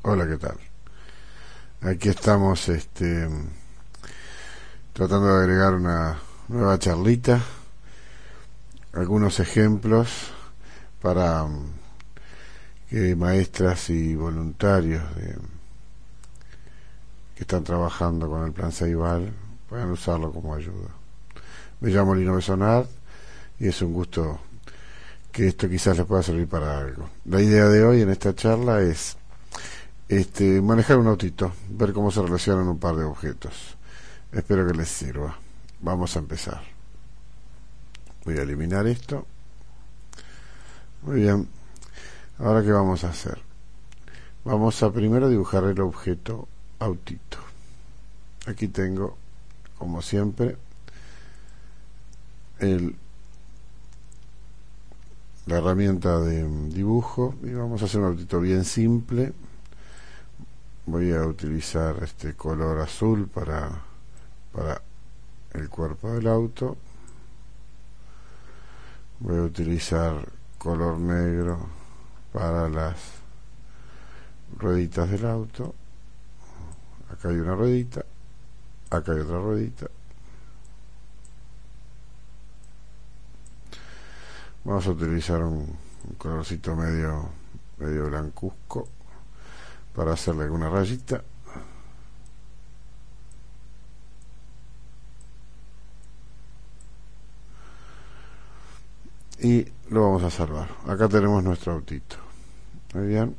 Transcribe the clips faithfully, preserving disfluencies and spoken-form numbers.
Hola, ¿qué tal? Aquí estamos este, tratando de agregar una nueva charlita, algunos ejemplos para um, que maestras y voluntarios de, que están trabajando con el plan Ceibal puedan usarlo como ayuda. Me llamo Lino Besonard y es un gusto que esto quizás les pueda servir para algo. La idea de hoy en esta charla es este, manejar un autito, ver cómo se relacionan un par de objetos. Espero que les sirva. Vamos a empezar. Voy a eliminar esto. Muy bien. Ahora, ¿qué vamos a hacer? Vamos a primero dibujar el objeto autito. Aquí tengo, como siempre, el, la herramienta de dibujo y vamos a hacer un autito bien simple. Voy a utilizar este color azul para, para el cuerpo del auto. Voy a utilizar color negro para las rueditas del auto. Acá hay una ruedita, acá hay otra ruedita. Vamos a utilizar un, un colorcito medio medio blancuzco para hacerle alguna rayita. Y lo vamos a salvar. Acá tenemos nuestro autito. Muy bien.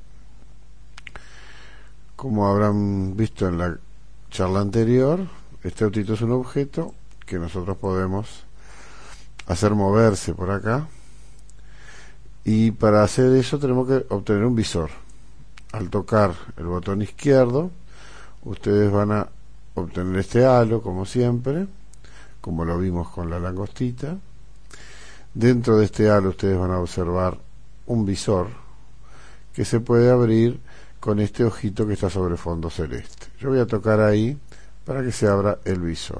Como habrán visto en la charla anterior, este autito es un objeto que nosotros podemos hacer moverse por acá. Y para hacer eso tenemos que obtener un visor. Al tocar el botón izquierdo, ustedes van a obtener este halo, como siempre, como lo vimos con la langostita. Dentro de este halo ustedes van a observar un visor que se puede abrir con este ojito que está sobre fondo celeste. Yo voy a tocar ahí para que se abra el visor.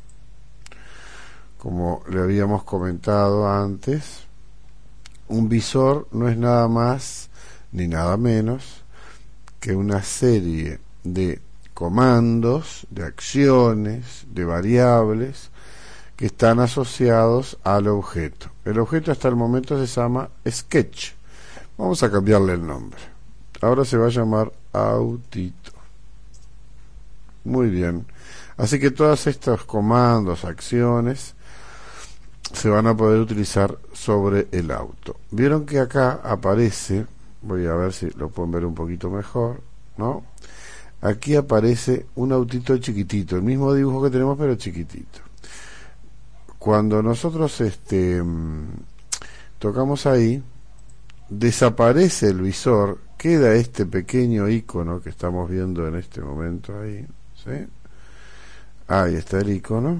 Como le habíamos comentado antes, un visor no es nada más ni nada menos que una serie de comandos, de acciones, de variables que están asociados al objeto. El objeto hasta el momento se llama Sketch. Vamos a cambiarle el nombre. Ahora se va a llamar autito. Muy bien. Así que todos estos comandos, acciones, se van a poder utilizar sobre el auto. Vieron que acá aparece, voy a ver si lo pueden ver un poquito mejor, ¿no? Aquí aparece un autito chiquitito, el mismo dibujo que tenemos pero chiquitito. Cuando nosotros este tocamos ahí, desaparece el visor, queda este pequeño icono que estamos viendo en este momento ahí, ¿sí? Ahí está el icono,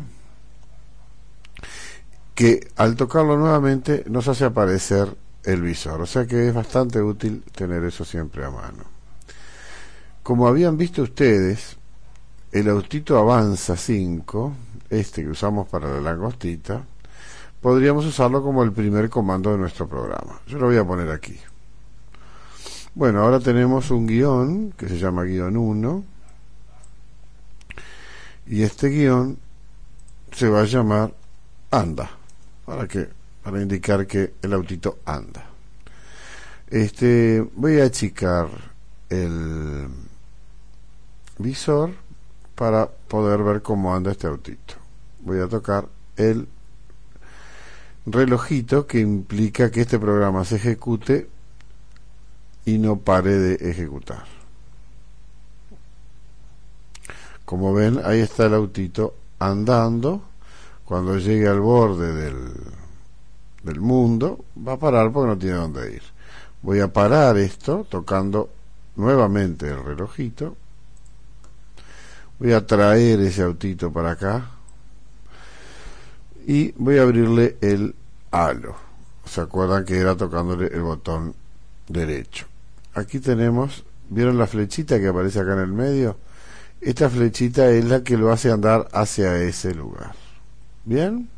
que al tocarlo nuevamente nos hace aparecer el visor, o sea que es bastante útil tener eso siempre a mano. Como habían visto ustedes, el autito Avanza cinco, este que usamos para la langostita, podríamos usarlo como el primer comando de nuestro programa. Yo lo voy a poner aquí. Bueno, ahora tenemos un guión que se llama guión uno y este guión se va a llamar anda, para que para indicar que el autito anda. Este voy a achicar el visor para poder ver cómo anda este autito. Voy a tocar el relojito que implica que este programa se ejecute y no pare de ejecutar. Como ven, ahí está el autito andando. Cuando llegue al borde del, del mundo, va a parar porque no tiene dónde ir. Voy a parar esto tocando nuevamente el relojito. Voy a traer ese autito para acá y voy a abrirle el halo. ¿Se acuerdan que era tocándole el botón derecho? Aquí tenemos, ¿vieron la flechita que aparece acá en el medio? Esta flechita es la que lo hace andar hacia ese lugar. ¿Bien?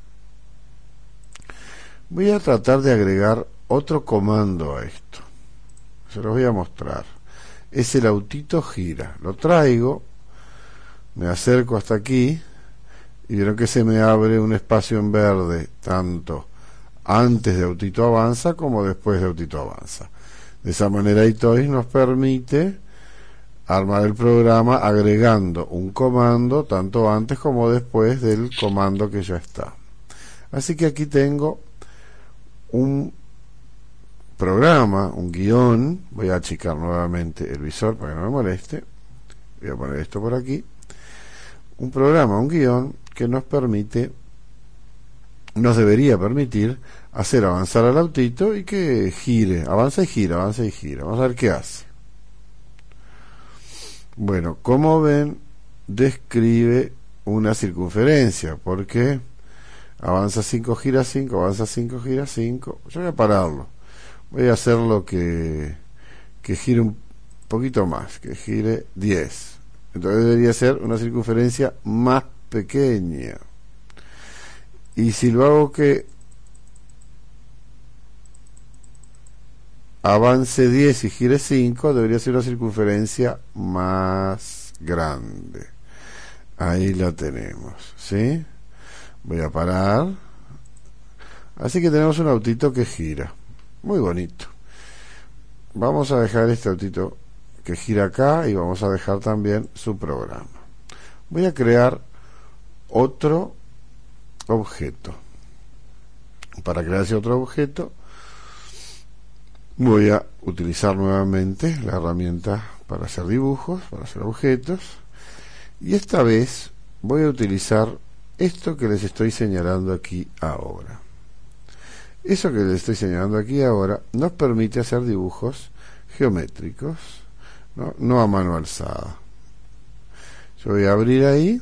Voy a tratar de agregar otro comando a esto. Se los voy a mostrar. ese autito gira. Lo traigo, me acerco hasta aquí y vieron que se me abre un espacio en verde, tanto antes de Autito Avanza como después de Autito Avanza. De esa manera iToys nos permite armar el programa agregando un comando tanto antes como después del comando que ya está. Así que aquí tengo un programa, un guión. Voy a achicar nuevamente el visor para que no me moleste. Voy a poner esto por aquí. Un programa, un guión que nos permite, nos debería permitir hacer avanzar al autito y que gire, avanza y gira, avanza y gira. Vamos a ver qué hace. Bueno, como ven, describe una circunferencia, porque avanza cinco, gira cinco, avanza cinco, gira cinco. Yo voy a pararlo. Voy a hacerlo que, que gire un poquito más, que gire diez. Entonces debería ser una circunferencia más pequeña. Y si lo hago que avance diez y gire cinco, debería ser una circunferencia más grande. Ahí la tenemos, ¿sí? Voy a parar. Así que tenemos un autito que gira. Muy bonito. Vamos a dejar este autito que gira acá y vamos a dejar también su programa. Voy a crear otro objeto. Para crear ese otro objeto voy a utilizar nuevamente la herramienta para hacer dibujos, para hacer objetos, y esta vez voy a utilizar esto que les estoy señalando aquí ahora. Eso que les estoy señalando aquí ahora nos permite hacer dibujos geométricos, no, no a mano alzada. Yo voy a abrir ahí.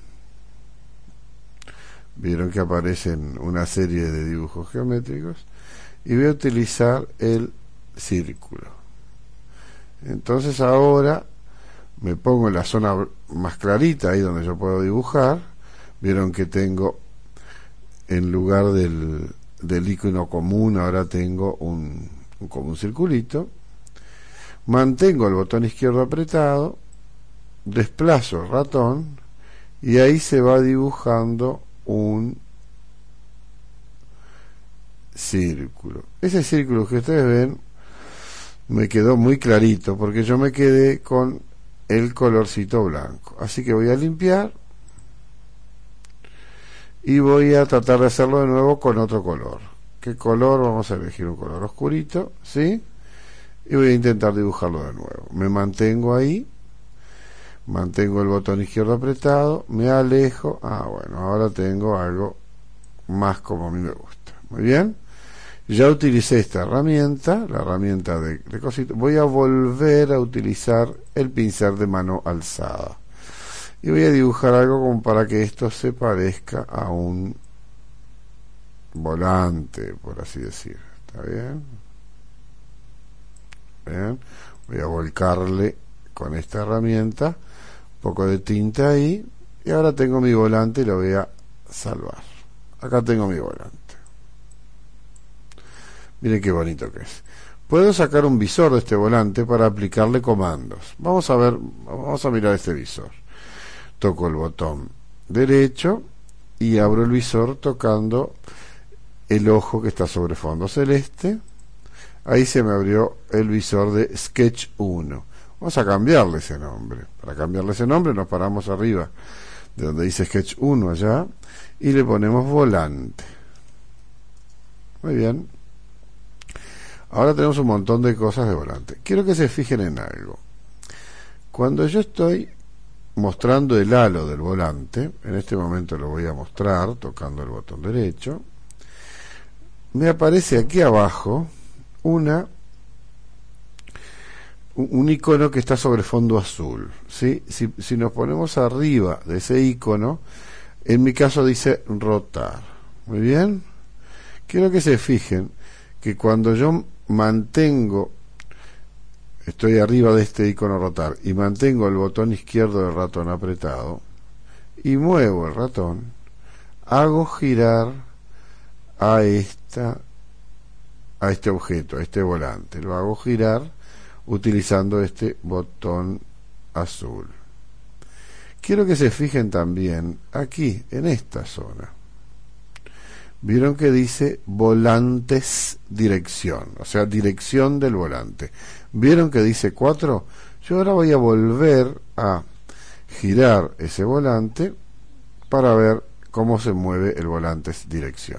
Vieron que aparecen una serie de dibujos geométricos y voy a utilizar el círculo. Entonces ahora me pongo en la zona más clarita, ahí donde yo puedo dibujar. Vieron que tengo, en lugar del, del icono común, ahora tengo un, un, como un circulito. Mantengo el botón izquierdo apretado, desplazo el ratón y ahí se va dibujando un círculo. Ese círculo que ustedes ven me quedó muy clarito porque yo me quedé con el colorcito blanco. Así que voy a limpiar y voy a tratar de hacerlo de nuevo con otro color. ¿Qué color? Vamos a elegir un color oscurito, ¿sí? Y voy a intentar dibujarlo de nuevo. Me mantengo ahí, mantengo el botón izquierdo apretado, me alejo. Ah, bueno, ahora tengo algo más como a mí me gusta. Muy bien. Ya utilicé esta herramienta, la herramienta de, de cosito. Voy a volver a utilizar el pincel de mano alzada. Y voy a dibujar algo como para que esto se parezca a un volante, por así decir. ¿Está bien? Bien. Voy a volcarle con esta herramienta un poco de tinta ahí. Y ahora tengo mi volante y lo voy a salvar. Acá tengo mi volante. Miren qué bonito que es. Puedo sacar un visor de este volante para aplicarle comandos. Vamos a ver, vamos a mirar este visor. Toco el botón derecho y abro el visor tocando el ojo que está sobre fondo celeste. Ahí se me abrió el visor de Sketch uno. Vamos a cambiarle ese nombre. Para cambiarle ese nombre nos paramos arriba de donde dice Sketch uno allá y le ponemos volante. Muy bien. Ahora tenemos un montón de cosas de volante. Quiero que se fijen en algo. Cuando yo estoy mostrando el halo del volante, en este momento lo voy a mostrar tocando el botón derecho, me aparece aquí abajo una un icono que está sobre fondo azul, ¿sí? Si, si nos ponemos arriba de ese icono, en mi caso dice rotar. Muy bien. Quiero que se fijen que cuando yo mantengo, estoy arriba de este icono rotar y mantengo el botón izquierdo del ratón apretado y muevo el ratón, hago girar a esta a este objeto, a este volante, lo hago girar utilizando este botón azul. Quiero que se fijen también aquí, en esta zona. Vieron que dice volantes dirección, o sea, dirección del volante. Vieron que dice cuatro. Yo ahora voy a volver a girar ese volante para ver cómo se mueve el volantes dirección.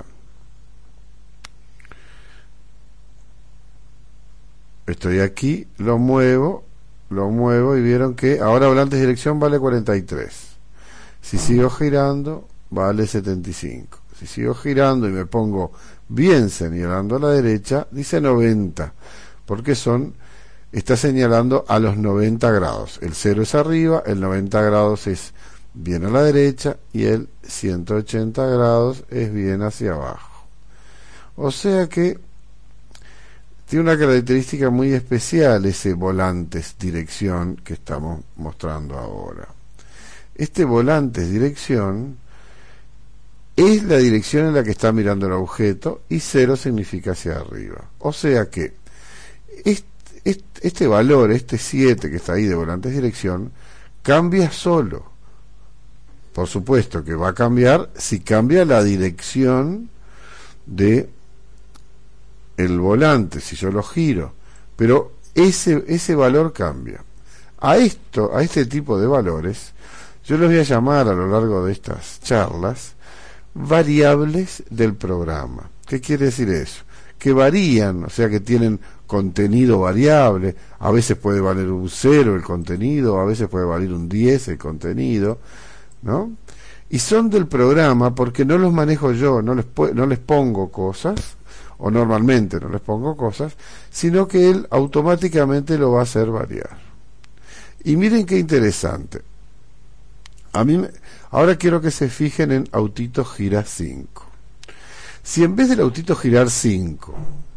Estoy aquí, lo muevo, lo muevo y vieron que ahora volantes dirección vale cuarenta y tres. Si sigo girando, vale setenta y cinco. Si sigo girando y me pongo bien señalando a la derecha, dice noventa, porque son, está señalando a los noventa grados. El cero es arriba, el noventa grados es bien a la derecha y el ciento ochenta grados es bien hacia abajo. O sea que tiene una característica muy especial ese volantes dirección que estamos mostrando ahora. Este volantes dirección es la dirección en la que está mirando el objeto y cero significa hacia arriba. O sea que este, este, este valor, este siete que está ahí de volantes dirección, cambia solo. Por supuesto que va a cambiar si cambia la dirección de el volante, si yo lo giro, pero ese, ese valor cambia. A esto, a este tipo de valores, yo los voy a llamar a lo largo de estas charlas variables del programa. ¿Qué quiere decir eso? Que varían, o sea que tienen contenido variable. A veces puede valer un cero el contenido, a veces puede valer un diez el contenido, ¿no? Y son del programa porque no los manejo yo, no les, no les pongo cosas, o normalmente no les pongo cosas, sino que él automáticamente lo va a hacer variar. Y miren qué interesante. A mí me, ahora quiero que se fijen en autito gira cinco. Si en vez del autito girar cinco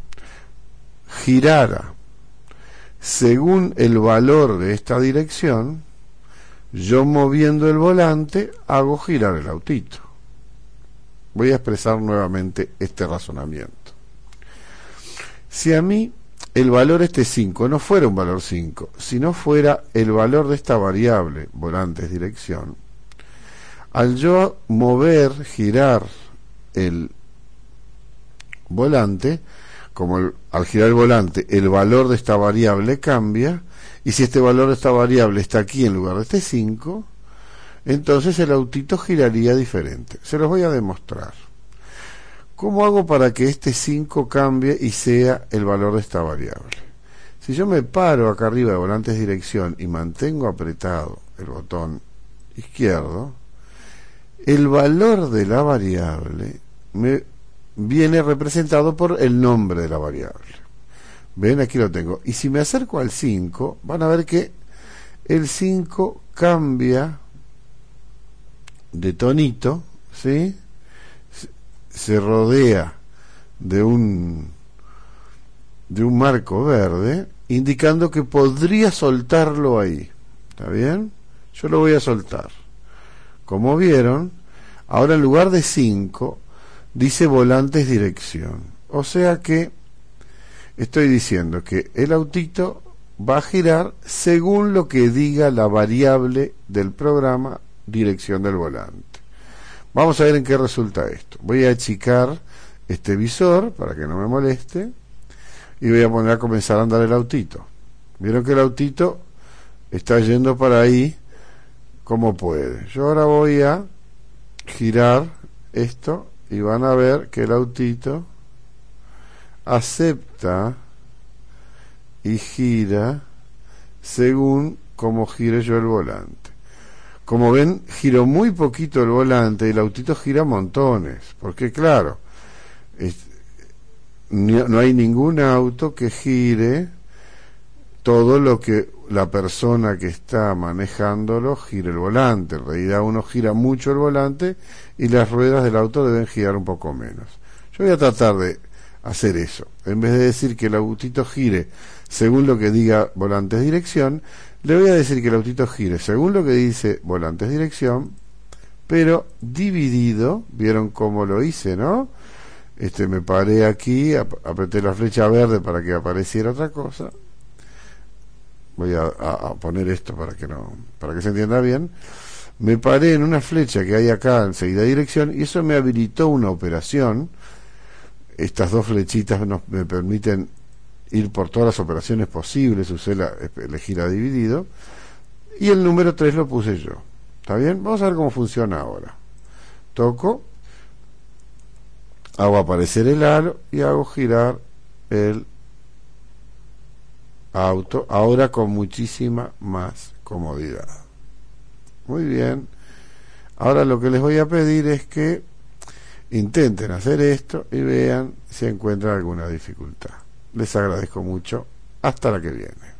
girara según el valor de esta dirección, yo moviendo el volante hago girar el autito. Voy a expresar nuevamente este razonamiento. Si a mí el valor este cinco no fuera un valor cinco, sino fuera el valor de esta variable volantes dirección, al yo mover, girar el volante, como el, al girar el volante el valor de esta variable cambia, y si este valor de esta variable está aquí en lugar de este cinco, entonces el autito giraría diferente. Se los voy a demostrar. ¿Cómo hago para que este cinco cambie y sea el valor de esta variable? Si yo me paro acá arriba de volantes dirección y mantengo apretado el botón izquierdo, el valor de la variable me viene representado por el nombre de la variable. Ven, aquí lo tengo. Y si me acerco al cinco, van a ver que el cinco cambia de tonito, ¿sí? Se rodea de un de un marco verde, indicando que podría soltarlo ahí. ¿Está bien? Yo lo voy a soltar. Como vieron, ahora en lugar de cinco dice volantes dirección. O sea que estoy diciendo que el autito va a girar según lo que diga la variable del programa dirección del volante. Vamos a ver en qué resulta esto. Voy a achicar este visor para que no me moleste y voy a poner a comenzar a andar el autito. Vieron que el autito está yendo para ahí como puede. Yo ahora voy a girar esto y van a ver que el autito acepta y gira según como gire yo el volante. Como ven, giro muy poquito el volante y el autito gira montones, porque claro, es, no hay ningún auto que gire todo lo que la persona que está manejándolo gire el volante. En realidad uno gira mucho el volante y las ruedas del auto deben girar un poco menos. Yo voy a tratar de hacer eso. En vez de decir que el autito gire según lo que diga volantes dirección, le voy a decir que el autito gire según lo que dice volantes dirección, pero dividido. Vieron cómo lo hice, ¿no? Este, me paré aquí, ap apreté la flecha verde para que apareciera otra cosa, voy a, a, a poner esto para que no, para que se entienda bien. Me paré en una flecha que hay acá en seguida dirección y eso me habilitó una operación. Estas dos flechitas nos, me permiten ir por todas las operaciones posibles. Usé la, elegir a dividido y el número tres lo puse yo. ¿Está bien? Vamos a ver cómo funciona ahora. Toco, hago aparecer el halo y hago girar el auto, ahora con muchísima más comodidad. Muy bien. Ahora lo que les voy a pedir es que intenten hacer esto y vean si encuentran alguna dificultad. Les agradezco mucho. Hasta la que viene.